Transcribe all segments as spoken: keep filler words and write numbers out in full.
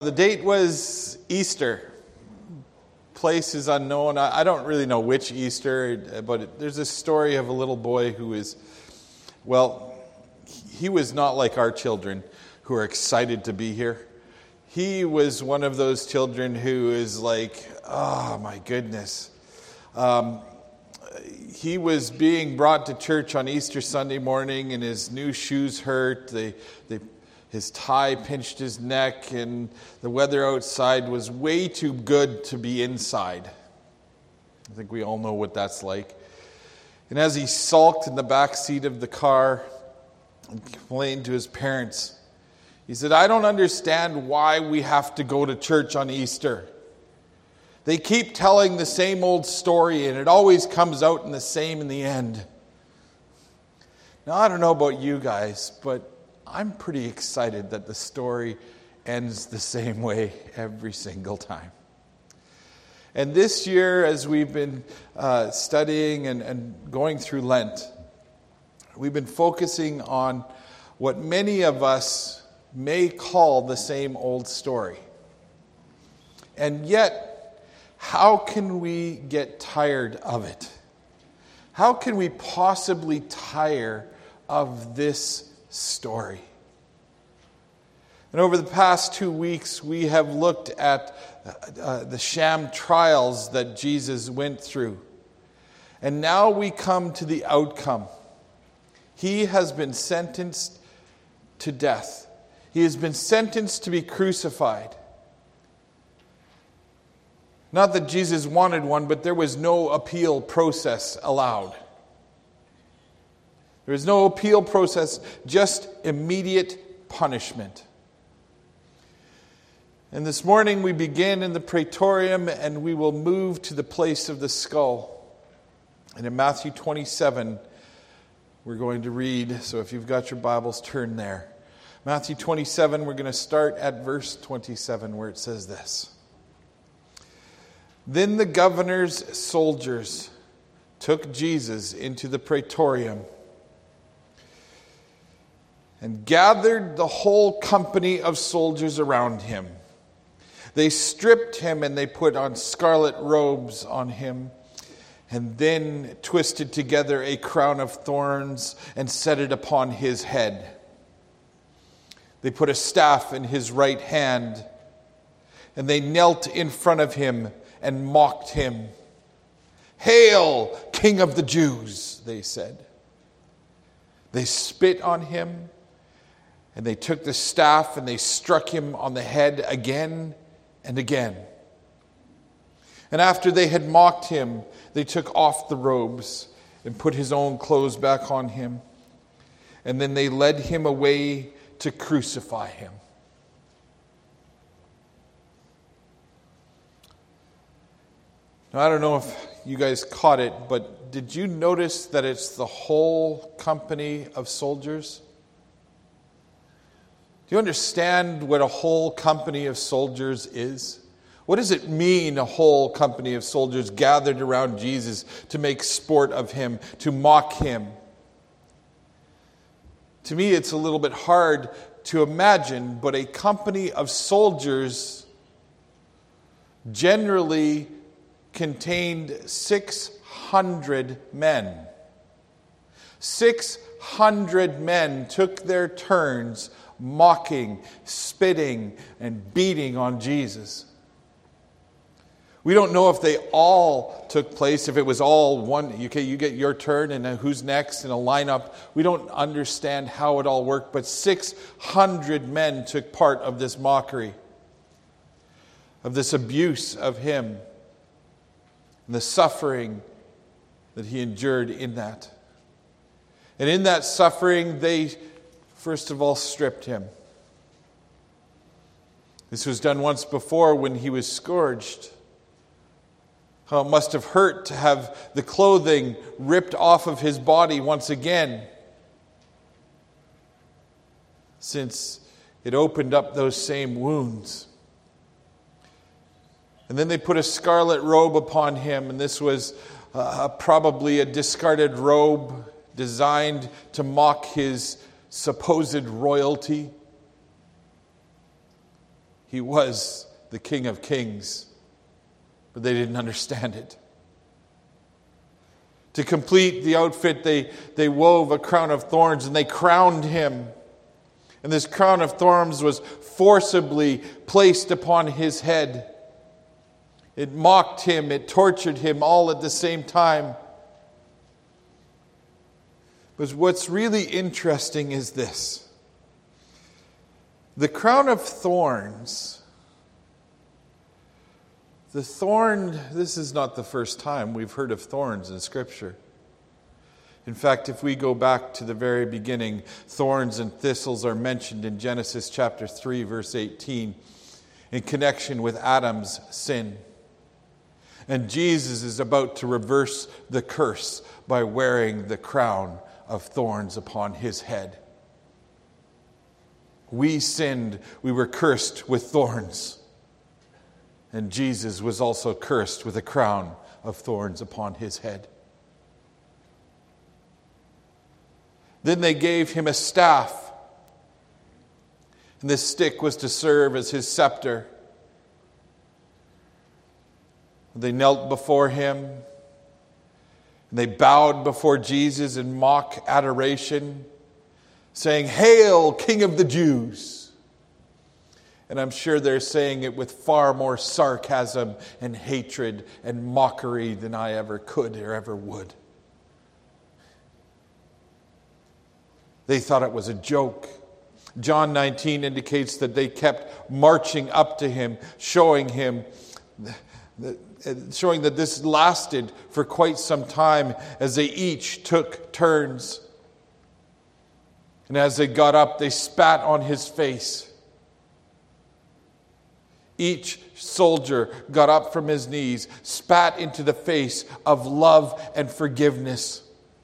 The date was Easter. Place is unknown. I don't really know which Easter, but there's a story of a little boy who is, well, he was not like our children who are excited to be here. He was one of those children who is like, oh my goodness. Um, he was being brought to church on Easter Sunday morning and his new shoes hurt. They, they His tie pinched his neck, and the weather outside was way too good to be inside. I think we all know what that's like. And as he sulked in the back seat of the car and complained to his parents, he said, I don't understand why we have to go to church on Easter. They keep telling the same old story, and it always comes out in the same in the end. Now, I don't know about you guys, but I'm pretty excited that the story ends the same way every single time. And this year, as we've been uh, studying and, and going through Lent, we've been focusing on what many of us may call the same old story. And yet, how can we get tired of it? How can we possibly tire of this story? And over the past two weeks, we have looked at uh, the sham trials that Jesus went through. And now we come to the outcome. He has been sentenced to death. He has been sentenced to be crucified. Not that Jesus wanted one, but there was no appeal process allowed. There was no appeal process, just immediate punishment. And this morning we begin in the Praetorium and we will move to the place of the skull. And in Matthew twenty-seven, we're going to read, so if you've got your Bibles, turn there. Matthew twenty-seven, we're going to start at verse twenty-seven where it says this. Then the governor's soldiers took Jesus into the Praetorium and gathered the whole company of soldiers around him. They stripped him and they put on scarlet robes on him, and then twisted together a crown of thorns and set it upon his head. They put a staff in his right hand, and they knelt in front of him and mocked him. "Hail, King of the Jews," they said. They spit on him, and they took the staff and they struck him on the head again and again. And after they had mocked him, they took off the robes and put his own clothes back on him. And then they led him away to crucify him. Now, I don't know if you guys caught it, but did you notice that it's the whole company of soldiers? Do you understand what a whole company of soldiers is? What does it mean, a whole company of soldiers gathered around Jesus to make sport of him, to mock him? To me, it's a little bit hard to imagine, but a company of soldiers generally contained six hundred men. six hundred men took their turns mocking, spitting, and beating on Jesus. We don't know if they all took place, if it was all one, okay, you get your turn and then who's next in a lineup. We don't understand how it all worked, but six hundred men took part of this mockery, of this abuse of him, and the suffering that he endured in that. And in that suffering, they first of all stripped him. This was done once before when he was scourged. How it must have hurt to have the clothing ripped off of his body once again, since it opened up those same wounds. And then they put a scarlet robe upon him, and this was uh, probably a discarded robe designed to mock his supposed royalty. He was the King of Kings, but they didn't understand it. To complete the outfit, they, they wove a crown of thorns and they crowned him. And this crown of thorns was forcibly placed upon his head. It mocked him, it tortured him all at the same time. But what's really interesting is this. The crown of thorns, the thorn, this is not the first time we've heard of thorns in Scripture. In fact, if we go back to the very beginning, thorns and thistles are mentioned in Genesis chapter three, verse eighteen, in connection with Adam's sin. And Jesus is about to reverse the curse by wearing the crown of thorns upon his head. We sinned, we were cursed with thorns. And Jesus was also cursed with a crown of thorns upon his head. Then they gave him a staff. And this stick was to serve as his scepter. They knelt before him. And they bowed before Jesus in mock adoration, saying, "Hail, King of the Jews!" And I'm sure they're saying it with far more sarcasm and hatred and mockery than I ever could or ever would. They thought it was a joke. John nineteen indicates that they kept marching up to him, showing him that, showing that this lasted for quite some time as they each took turns. And as they got up, they spat on his face. Each soldier got up from his knees, spat into the face of love and forgiveness.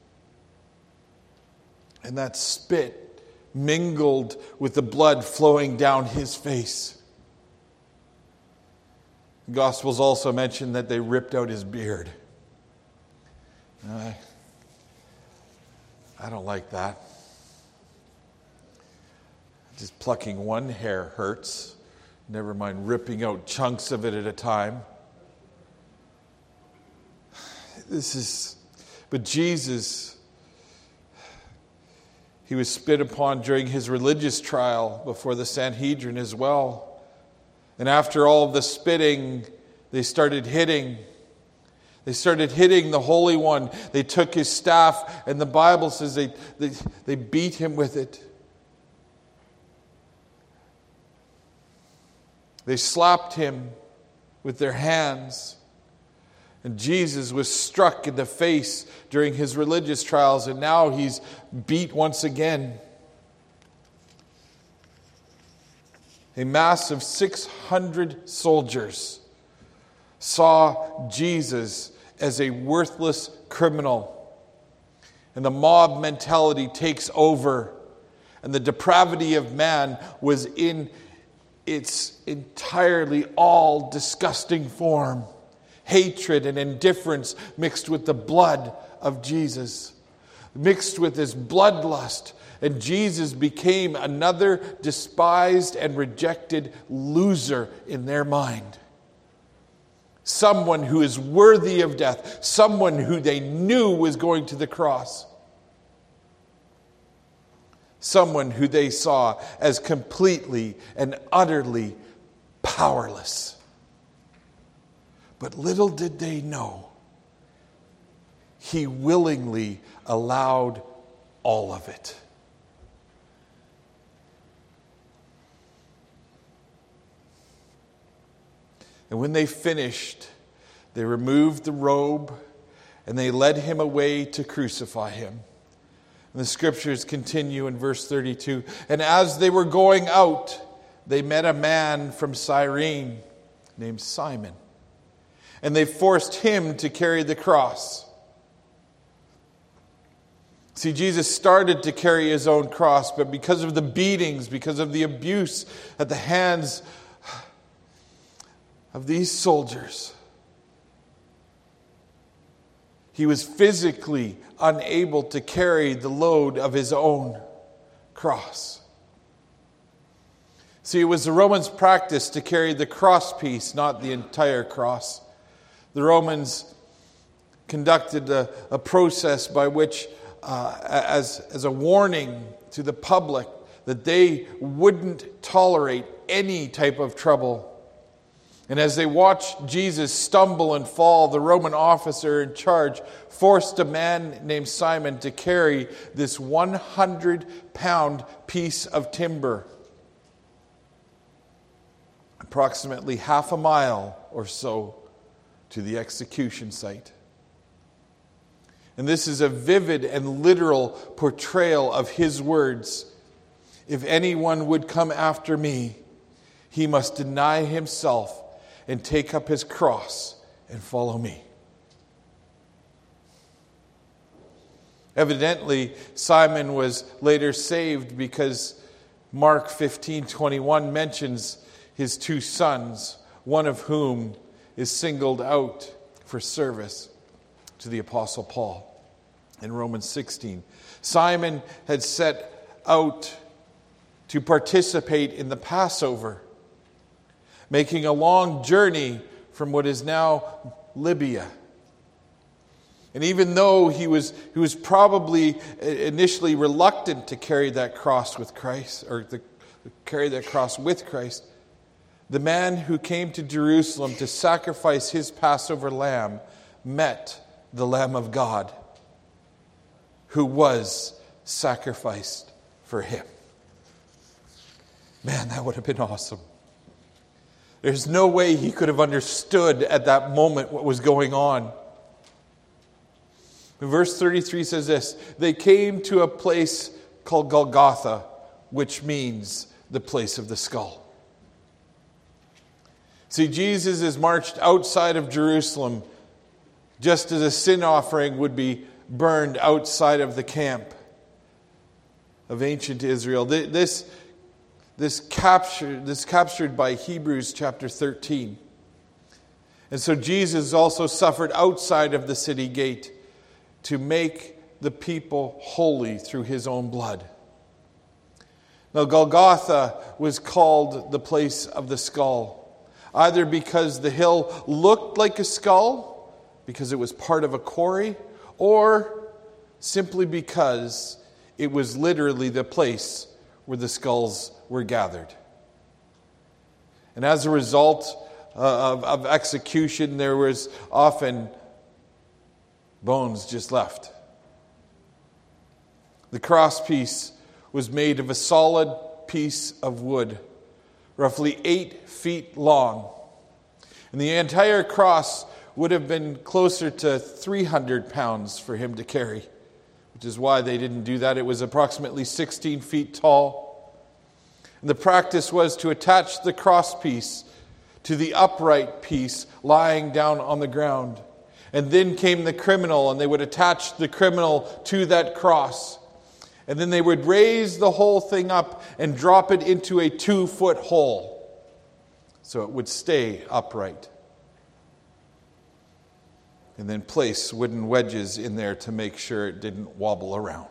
And that spit mingled with the blood flowing down his face. The Gospels also mention that they ripped out his beard. I, I don't like that. Just plucking one hair hurts. Never mind ripping out chunks of it at a time. This is, but Jesus, he was spit upon during his religious trial before the Sanhedrin as well. And after all of the spitting, they started hitting. They started hitting the Holy One. They took his staff, and the Bible says they, they, they beat him with it. They slapped him with their hands. And Jesus was struck in the face during his religious trials, and now he's beat once again. A mass of six hundred soldiers saw Jesus as a worthless criminal. And the mob mentality takes over. And the depravity of man was in its entirely all disgusting form. Hatred and indifference mixed with the blood of Jesus, mixed with his bloodlust. And Jesus became another despised and rejected loser in their mind. Someone who is worthy of death. Someone who they knew was going to the cross. Someone who they saw as completely and utterly powerless. But little did they know, he willingly allowed all of it. And when they finished, they removed the robe and they led him away to crucify him. And the scriptures continue in verse thirty-two. And as they were going out, they met a man from Cyrene named Simon. And they forced him to carry the cross. See, Jesus started to carry his own cross, but because of the beatings, because of the abuse at the hands of these soldiers, he was physically unable to carry the load of his own cross. See, it was the Romans' practice to carry the cross piece, not the entire cross. The Romans conducted a, a process by which, uh, as, as a warning to the public, that they wouldn't tolerate any type of trouble. And as they watched Jesus stumble and fall, the Roman officer in charge forced a man named Simon to carry this one hundred pound piece of timber, approximately half a mile or so, to the execution site. And this is a vivid and literal portrayal of his words. If anyone would come after me, he must deny himself and take up his cross and follow me. Evidently, Simon was later saved because Mark fifteen twenty-one mentions his two sons, one of whom is singled out for service to the Apostle Paul in Romans sixteen. Simon had set out to participate in the Passover, making a long journey from what is now Libya. And even though he was he was probably initially reluctant to carry that cross with Christ, or to carry that cross with Christ, the man who came to Jerusalem to sacrifice his Passover lamb met the Lamb of God, who was sacrificed for him. Man, that would have been awesome. There's no way he could have understood at that moment what was going on. Verse thirty-three says this: they came to a place called Golgotha, which means the place of the skull. See, Jesus is marched outside of Jerusalem, just as a sin offering would be burned outside of the camp of ancient Israel. This, this, captured, this captured by Hebrews chapter thirteen. And so Jesus also suffered outside of the city gate to make the people holy through his own blood. Now, Golgotha was called the place of the skull, either because the hill looked like a skull, because it was part of a quarry, or simply because it was literally the place where the skulls were gathered. And as a result uh, of, of execution, there was often bones just left. The crosspiece was made of a solid piece of wood, roughly eight feet long. And the entire cross would have been closer to three hundred pounds for him to carry, which is why they didn't do that. It was approximately sixteen feet tall. And the practice was to attach the crosspiece to the upright piece lying down on the ground. And then came the criminal, and they would attach the criminal to that cross. And then they would raise the whole thing up and drop it into a two-foot hole so it would stay upright. And then place wooden wedges in there to make sure it didn't wobble around.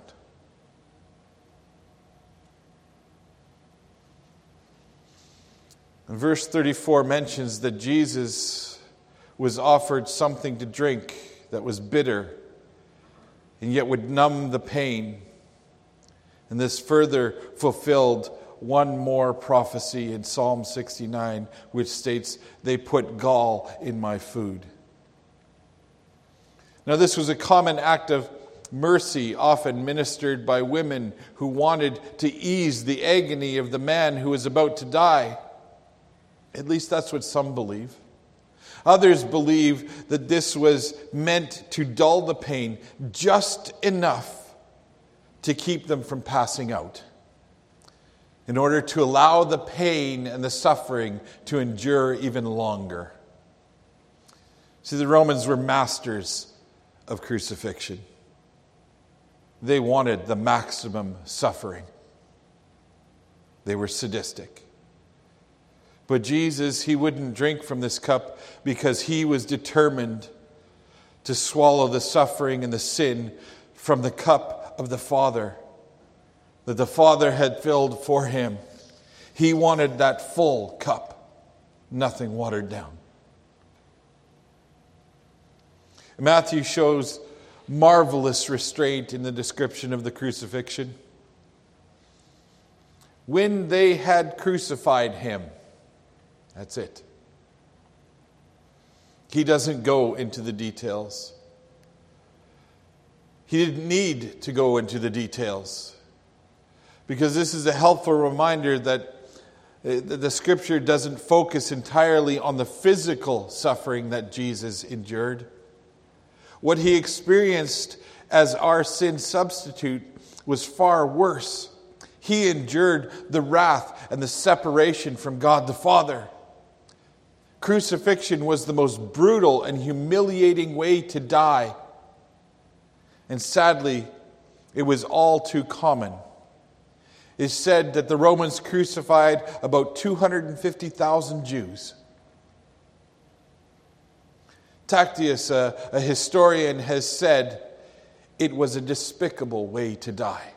And verse thirty-four mentions that Jesus was offered something to drink that was bitter and yet would numb the pain. And this further fulfilled one more prophecy in Psalm sixty-nine, which states, "They put gall in my food." Now, this was a common act of mercy, often ministered by women who wanted to ease the agony of the man who was about to die. At least that's what some believe. Others believe that this was meant to dull the pain just enough to keep them from passing out, in order to allow the pain and the suffering to endure even longer. See, the Romans were masters of crucifixion. They wanted the maximum suffering. They were sadistic. But Jesus, he wouldn't drink from this cup because he was determined to swallow the suffering and the sin from the cup of the Father that the Father had filled for him. He wanted that full cup, nothing watered down. Matthew shows marvelous restraint in the description of the crucifixion. When they had crucified him, that's it. He doesn't go into the details. He didn't need to go into the details, because this is a helpful reminder that the Scripture doesn't focus entirely on the physical suffering that Jesus endured. What he experienced as our sin substitute was far worse. He endured the wrath and the separation from God the Father. Crucifixion was the most brutal and humiliating way to die. And sadly, it was all too common. It's said that the Romans crucified about two hundred fifty thousand Jews. Tacitus, a, a historian, has said it was a despicable way to die.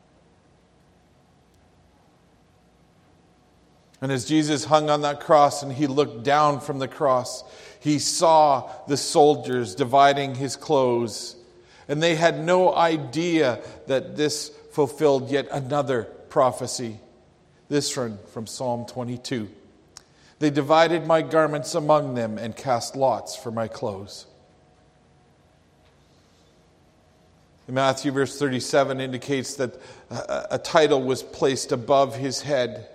And as Jesus hung on that cross and he looked down from the cross, he saw the soldiers dividing his clothes. And they had no idea that this fulfilled yet another prophecy. This one from Psalm twenty-two. They divided my garments among them and cast lots for my clothes. In Matthew verse thirty-seven indicates that a, a title was placed above his head.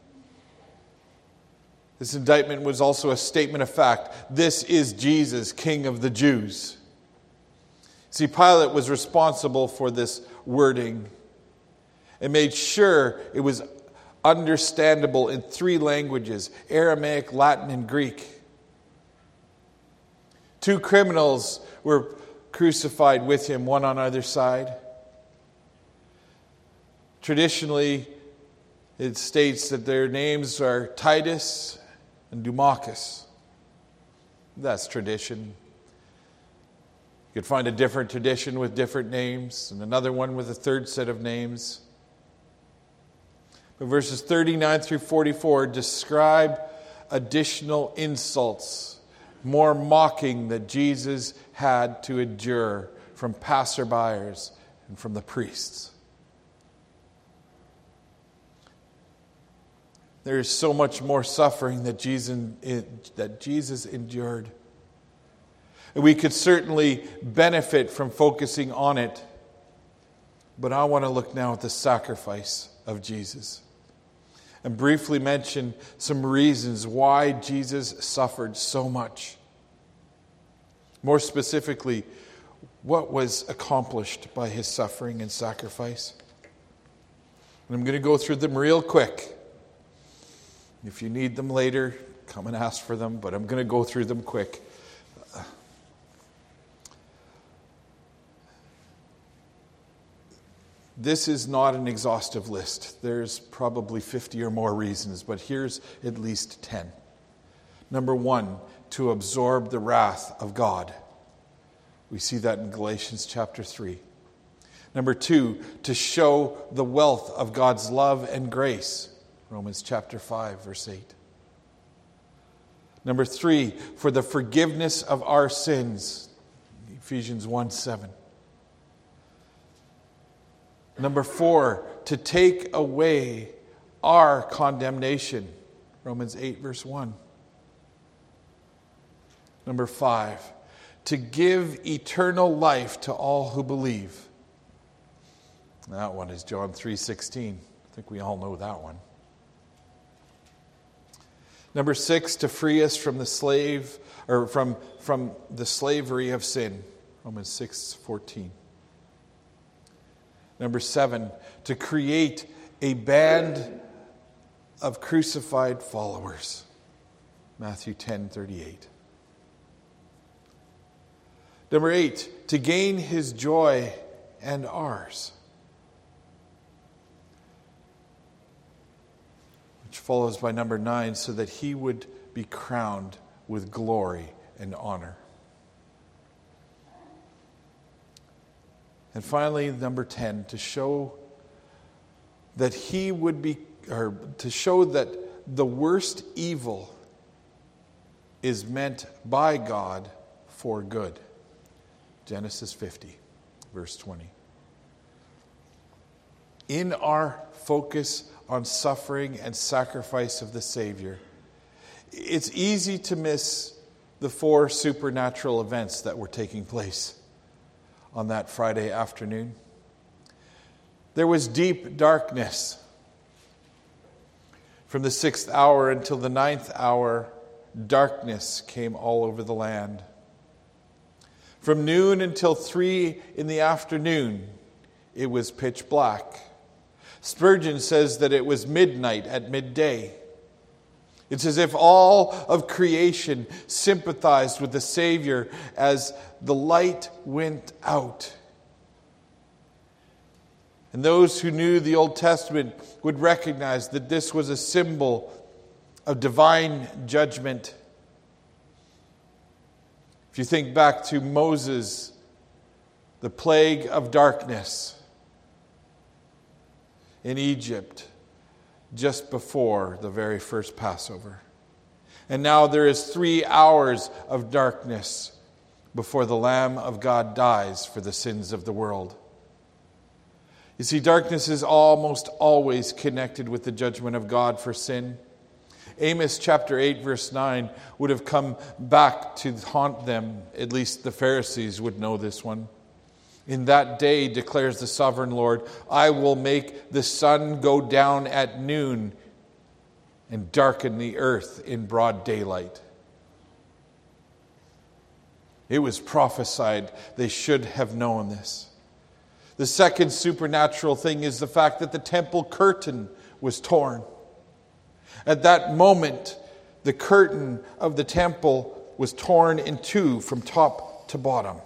This indictment was also a statement of fact. This is Jesus, King of the Jews. See, Pilate was responsible for this wording and made sure it was understandable in three languages: Aramaic, Latin, and Greek. Two criminals were crucified with him, one on either side. Traditionally, it states that their names are Titus and Dumachus. That's tradition. You could find a different tradition with different names, and another one with a third set of names. But verses thirty-nine through forty-four describe additional insults, more mocking that Jesus had to endure from passerbyers and from the priests. There is so much more suffering that Jesus, that Jesus endured. And we could certainly benefit from focusing on it. But I want to look now at the sacrifice of Jesus and briefly mention some reasons why Jesus suffered so much. More specifically, what was accomplished by his suffering and sacrifice. And I'm going to go through them real quick. If you need them later, come and ask for them, but I'm going to go through them quick. This is not an exhaustive list. There's probably fifty or more reasons, but here's at least ten. Number one, to absorb the wrath of God. We see that in Galatians chapter three. Number two, to show the wealth of God's love and grace. Romans chapter five, verse eight. Number three, for the forgiveness of our sins. Ephesians one seven. Number four, to take away our condemnation. Romans eight, verse one. Number five, to give eternal life to all who believe. That one is John three sixteen. I think we all know that one. Number six, to free us from the slave or from, from the slavery of sin. Romans six fourteen. Number seven, to create a band of crucified followers. Matthew ten thirty-eight. Number eight, to gain his joy and ours. Which follows by number nine, so that he would be crowned with glory and honor. And finally, number ten, to show that he would be or to show that the worst evil is meant by God for good. Genesis fifty, verse twenty. In our focus on suffering and sacrifice of the Savior, it's easy to miss the four supernatural events that were taking place on that Friday afternoon. There was deep darkness. From the sixth hour until the ninth hour, darkness came all over the land. From noon until three in the afternoon, it was pitch black. Spurgeon says that it was midnight at midday. It's as if all of creation sympathized with the Savior as the light went out. And those who knew the Old Testament would recognize that this was a symbol of divine judgment. If you think back to Moses, the plague of darkness in Egypt just before the very first Passover. And now there is three hours of darkness before the Lamb of God dies for the sins of the world. You see, darkness is almost always connected with the judgment of God for sin. Amos chapter eight, verse nine would have come back to haunt them. At least the Pharisees would know this one. In that day, declares the sovereign Lord, I will make the sun go down at noon and darken the earth in broad daylight. It was prophesied. They should have known this. The second supernatural thing is the fact that the temple curtain was torn. At that moment, the curtain of the temple was torn in two from top to bottom.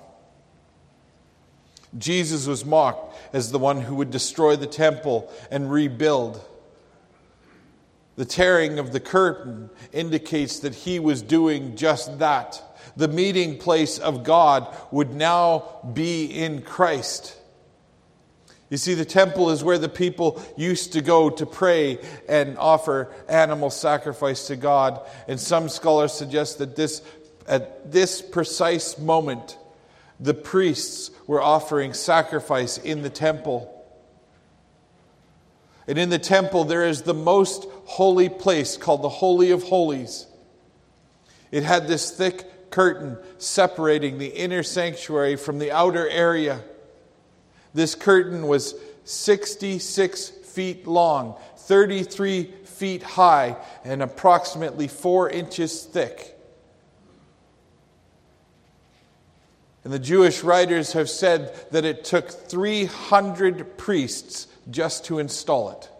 Jesus was mocked as the one who would destroy the temple and rebuild. The tearing of the curtain indicates that he was doing just that. The meeting place of God would now be in Christ. You see, the temple is where the people used to go to pray and offer animal sacrifice to God. And some scholars suggest that this, at this precise moment, the priests were offering sacrifice in the temple. And in the temple, there is the most holy place called the Holy of Holies. It had this thick curtain separating the inner sanctuary from the outer area. This curtain was sixty-six feet long, thirty-three feet high, and approximately four inches thick. And the Jewish writers have said that it took three hundred priests just to install it.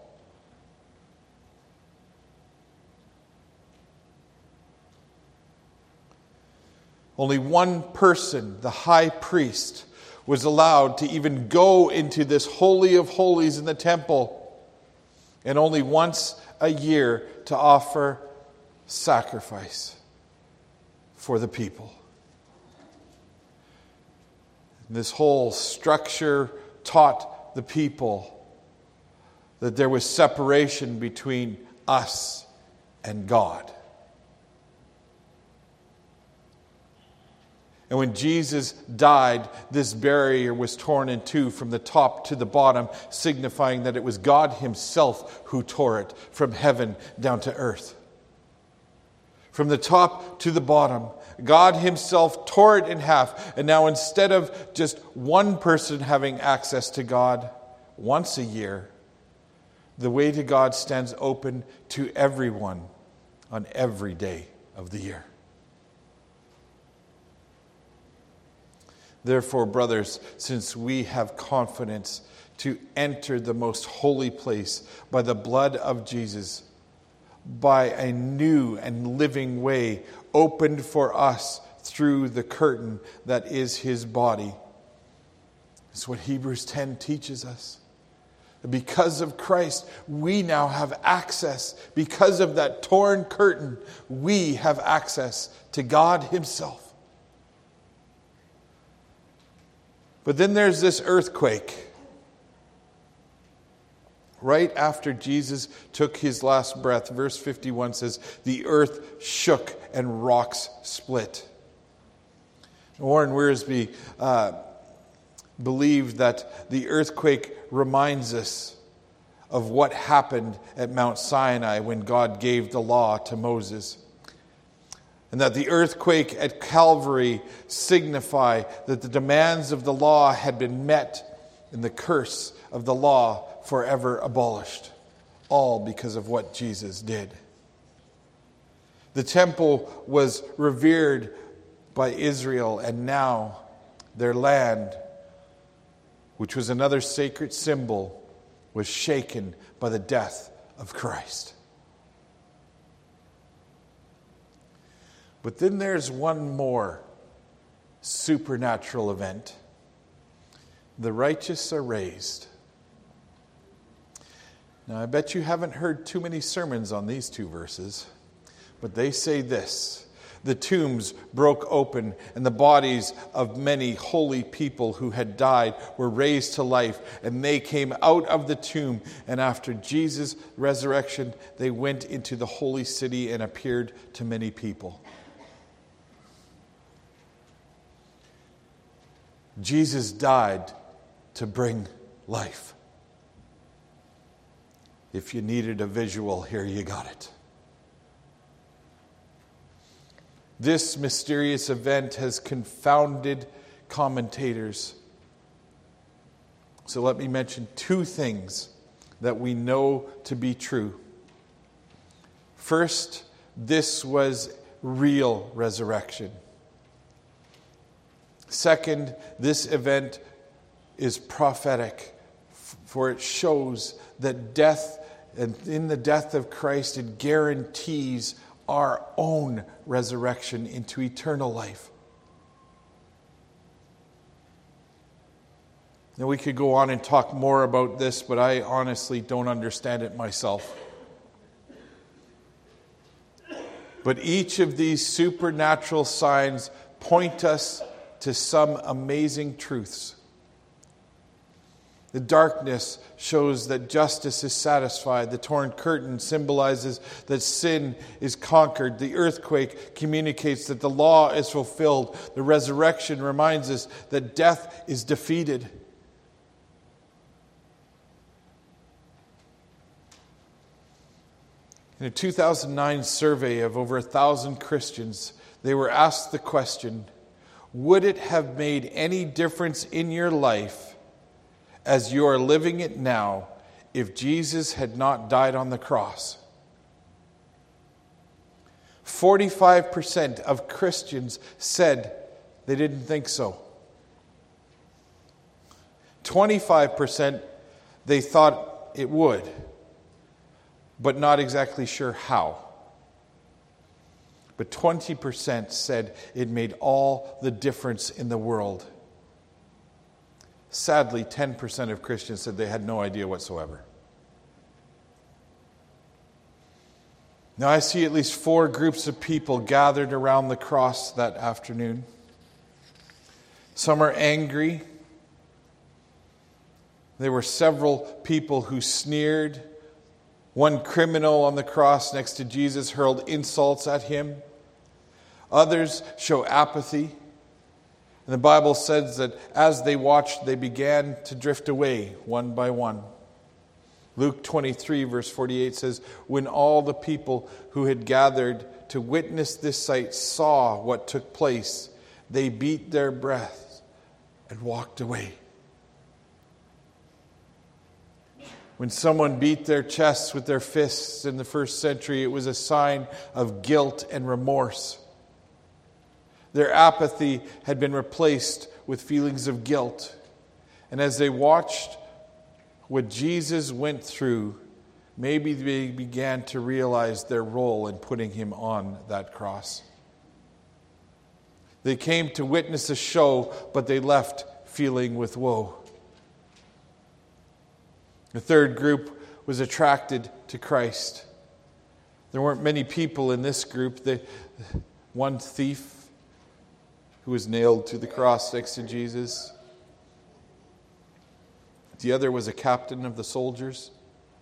Only one person, the high priest, was allowed to even go into this Holy of Holies in the temple, and only once a year to offer sacrifice for the people. This whole structure taught the people that there was separation between us and God. And when Jesus died, this barrier was torn in two from the top to the bottom, signifying that it was God himself who tore it from heaven down to earth. From the top to the bottom, God himself tore it in half. And now instead of just one person having access to God once a year, the way to God stands open to everyone on every day of the year. Therefore, brothers, since we have confidence to enter the most holy place by the blood of Jesus, by a new and living way opened for us through the curtain that is his body. That's what Hebrews ten teaches us. Because of Christ, we now have access. Because of that torn curtain, we have access to God himself. But then there's this earthquake. Right after Jesus took his last breath, verse fifty-one says, the earth shook and rocks split. Warren Wiersbe uh, believed that the earthquake reminds us of what happened at Mount Sinai when God gave the law to Moses. And that the earthquake at Calvary signify that the demands of the law had been met and the curse of the law forever abolished. All because of what Jesus did. The temple was revered by Israel, and now their land, which was another sacred symbol, was shaken by the death of Christ. But then there's one more supernatural event. The righteous are raised. Now, I bet you haven't heard too many sermons on these two verses, but they say this: the tombs broke open, and the bodies of many holy people who had died were raised to life, and they came out of the tomb. And after Jesus' resurrection, they went into the holy city and appeared to many people. Jesus died to bring life. If you needed a visual, here you got it. This mysterious event has confounded commentators. So let me mention two things that we know to be true. First, this was real resurrection. Second, this event is prophetic, for it shows that death, and in the death of Christ, it guarantees our own resurrection into eternal life. Now, we could go on and talk more about this, but I honestly don't understand it myself. But each of these supernatural signs point us to some amazing truths. The darkness shows that justice is satisfied. The torn curtain symbolizes that sin is conquered. The earthquake communicates that the law is fulfilled. The resurrection reminds us that death is defeated. In a two thousand nine survey of over a thousand Christians, they were asked the question, would it have made any difference in your life as you are living it now if Jesus had not died on the cross? forty-five percent of Christians said they didn't think so. twenty-five percent they thought it would, but not exactly sure how. But twenty percent said it made all the difference in the world. Sadly, ten percent of Christians said they had no idea whatsoever. Now, I see at least four groups of people gathered around the cross that afternoon. Some are angry. There were several people who sneered. One criminal on the cross next to Jesus hurled insults at him. Others show apathy. And the Bible says that as they watched, they began to drift away one by one. Luke twenty-three, verse forty-eight says, when all the people who had gathered to witness this sight saw what took place, they beat their breaths and walked away. When someone beat their chests with their fists in the first century, it was a sign of guilt and remorse. Their apathy had been replaced with feelings of guilt. And as they watched what Jesus went through, maybe they began to realize their role in putting him on that cross. They came to witness a show, but they left feeling with woe. The third group was attracted to Christ. There weren't many people in this group. The one thief who was nailed to the cross next to Jesus. The other was a captain of the soldiers.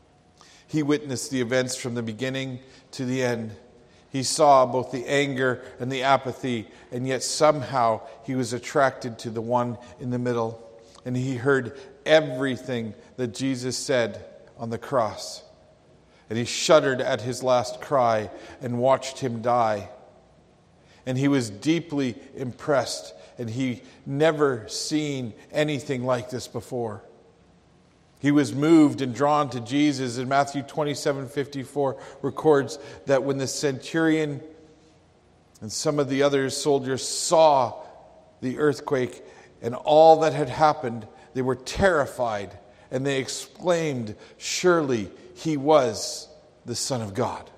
He witnessed the events from the beginning to the end. He saw both the anger and the apathy, and yet somehow he was attracted to the one in the middle. And he heard everything that Jesus said on the cross. And he shuddered at his last cry and watched him die. And he was deeply impressed, and he never seen anything like this before. He was moved and drawn to Jesus. And Matthew twenty-seven fifty-four records that when the centurion and some of the other soldiers saw the earthquake and all that had happened, they were terrified, and they exclaimed, "Surely he was the Son of God."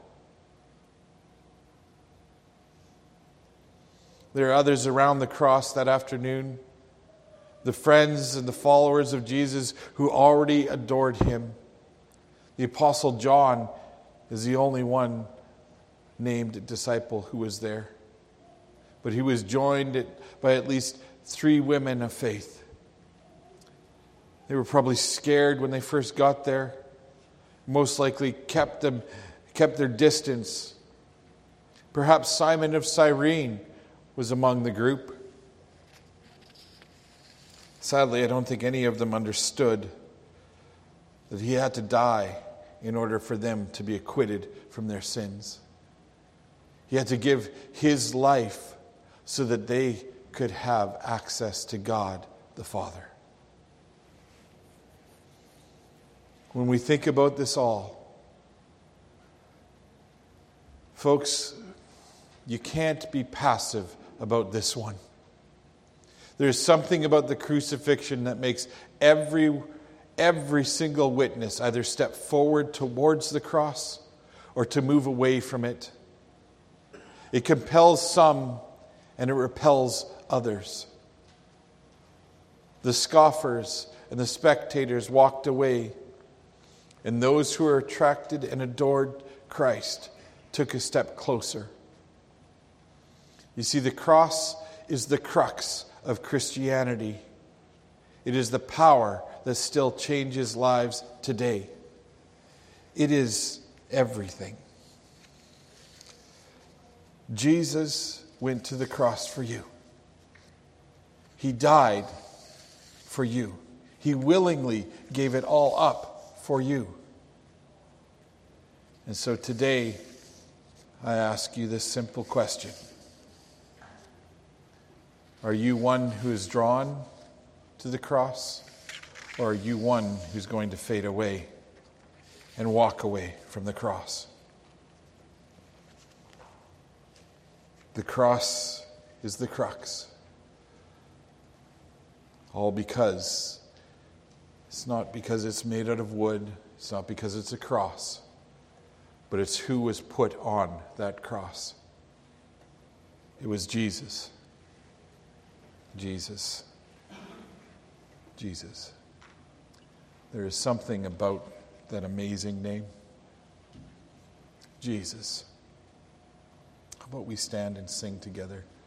There are others around the cross that afternoon, the friends and the followers of Jesus who already adored him. The Apostle John is the only one named disciple who was there. But he was joined by at least three women of faith. They were probably scared when they first got there. Most likely kept them, kept their distance. Perhaps Simon of Cyrene was among the group. Sadly, I don't think any of them understood that he had to die in order for them to be acquitted from their sins. He had to give his life so that they could have access to God the Father. When we think about this all, folks, you can't be passive about this one. There's something about the crucifixion that makes every, every single witness either step forward towards the cross or to move away from it. It compels some and it repels others. The scoffers and the spectators walked away, and those who were attracted and adored Christ took a step closer. You see, the cross is the crux of Christianity. It is the power that still changes lives today. It is everything. Jesus went to the cross for you. He died for you. He willingly gave it all up for you. And so today, I ask you this simple question. Are you one who is drawn to the cross, or are you one who's going to fade away and walk away from the cross? The cross is the crux. All because it's not because it's made out of wood, it's not because it's a cross, but it's who was put on that cross. It was Jesus. Jesus. Jesus. There is something about that amazing name. Jesus. How about we stand and sing together?